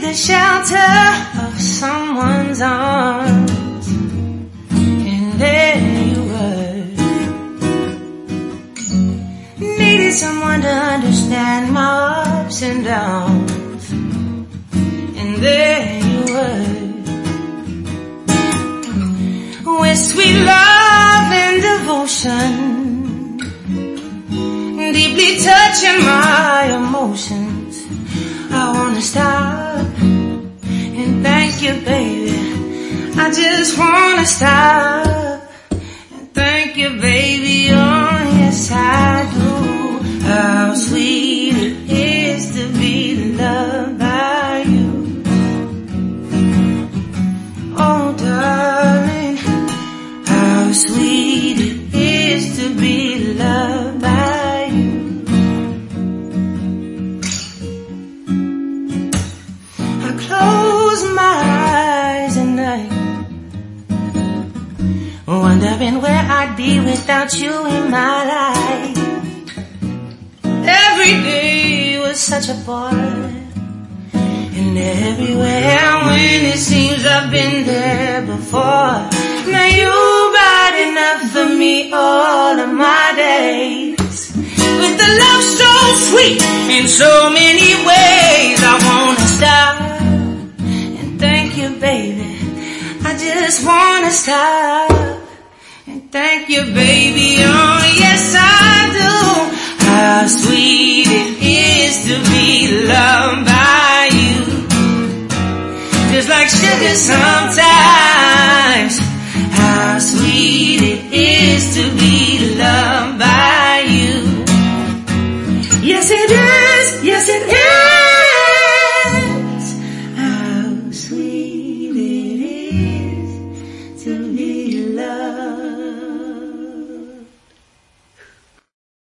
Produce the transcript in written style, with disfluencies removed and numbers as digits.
the shelter of someone's arms, and there you were. Needed someone to understand my ups and downs, and there you were. With sweet love and devotion, deeply touching my emotions. I wanna stop and thank you, baby. I just wanna stop and thank you, baby. Oh, yes, I do. How sweet it is to be loved by you. Oh, darling, how sweet it is to be loved by you. I close my eyes at night, wondering where I'd be without you in my life. Every day was such a bore, and everywhere when it seems I've been there before. Now you bright enough for me all of my days, with the love so sweet in so many ways. I wanna stop and thank you, baby. I just wanna stop and thank you, baby. Oh, yes, I do. How sweet it is to be loved by you. Just like sugar sometimes. How sweet it is.